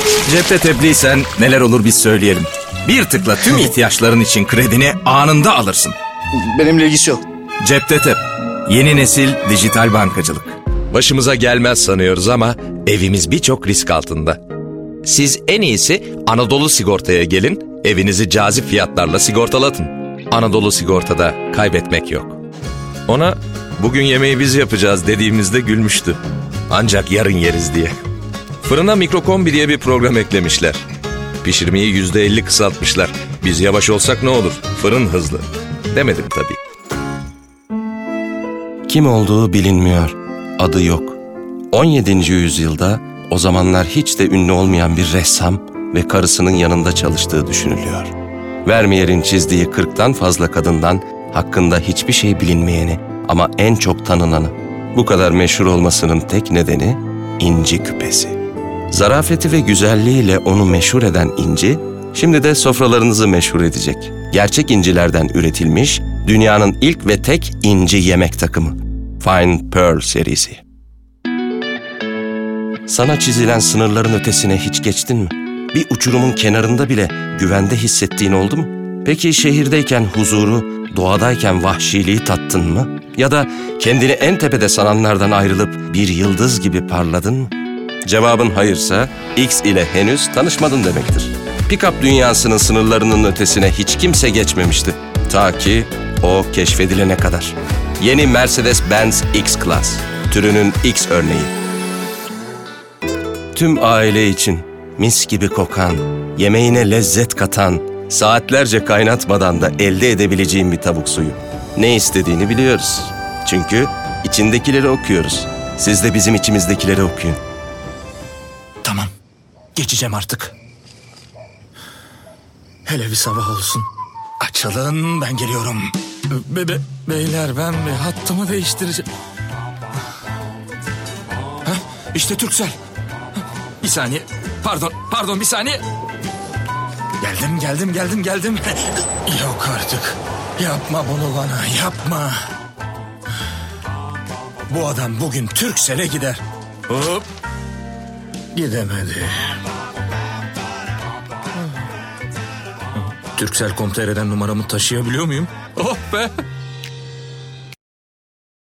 Cepte tebliğsen neler olur biz söyleyelim. Bir tıkla tüm ihtiyaçların için kredini anında alırsın. Benimle ilgisi yok. Cepte tep. Yeni nesil dijital bankacılık. Başımıza gelmez sanıyoruz ama evimiz birçok risk altında. Siz en iyisi Anadolu Sigorta'ya gelin, evinizi cazip fiyatlarla sigortalatın. Anadolu Sigorta'da kaybetmek yok. Ona bugün yemeği biz yapacağız dediğimizde gülmüştü. Ancak yarın yeriz diye. Fırına mikrokombi diye bir program eklemişler. Pişirmeyi %50 kısaltmışlar. Biz yavaş olsak ne olur? Fırın hızlı. Demedim tabii. Kim olduğu bilinmiyor, adı yok. 17. yüzyılda o zamanlar hiç de ünlü olmayan bir ressam ve karısının yanında çalıştığı düşünülüyor. Vermeer'in çizdiği 40'tan fazla kadından hakkında hiçbir şey bilinmeyeni ama en çok tanınanı. Bu kadar meşhur olmasının tek nedeni inci küpesi. Zarafeti ve güzelliğiyle onu meşhur eden inci, şimdi de sofralarınızı meşhur edecek. Gerçek incilerden üretilmiş dünyanın ilk ve tek inci yemek takımı. Fine Pearl serisi. Sana çizilen sınırların ötesine hiç geçtin mi? Bir uçurumun kenarında bile güvende hissettiğin oldu mu? Peki şehirdeyken huzuru, doğadayken vahşiliği tattın mı? Ya da kendini en tepede sananlardan ayrılıp bir yıldız gibi parladın mı? Cevabın hayırsa X ile henüz tanışmadın demektir. Pick-up dünyasının sınırlarının ötesine hiç kimse geçmemişti. Ta ki o keşfedilene kadar. Yeni Mercedes-Benz X-Class, türünün X örneği. Tüm aile için mis gibi kokan, yemeğine lezzet katan, saatlerce kaynatmadan da elde edebileceğin bir tavuk suyu. Ne istediğini biliyoruz. Çünkü içindekileri okuyoruz. Siz de bizim içimizdekileri okuyun. Tamam. Geçeceğim artık. Hele bir sabah olsun. Açılın, ben geliyorum. Beyler, ben bir hattımı değiştireceğim. İşte Turkcell. Bir saniye. Pardon bir saniye. Geldim. Yok artık. Yapma bunu bana, yapma. Bu adam bugün Turkcell'e gider. Hop. Gidemedi. Turkcell.com.tr'den numaramı taşıyabiliyor muyum? Oh be.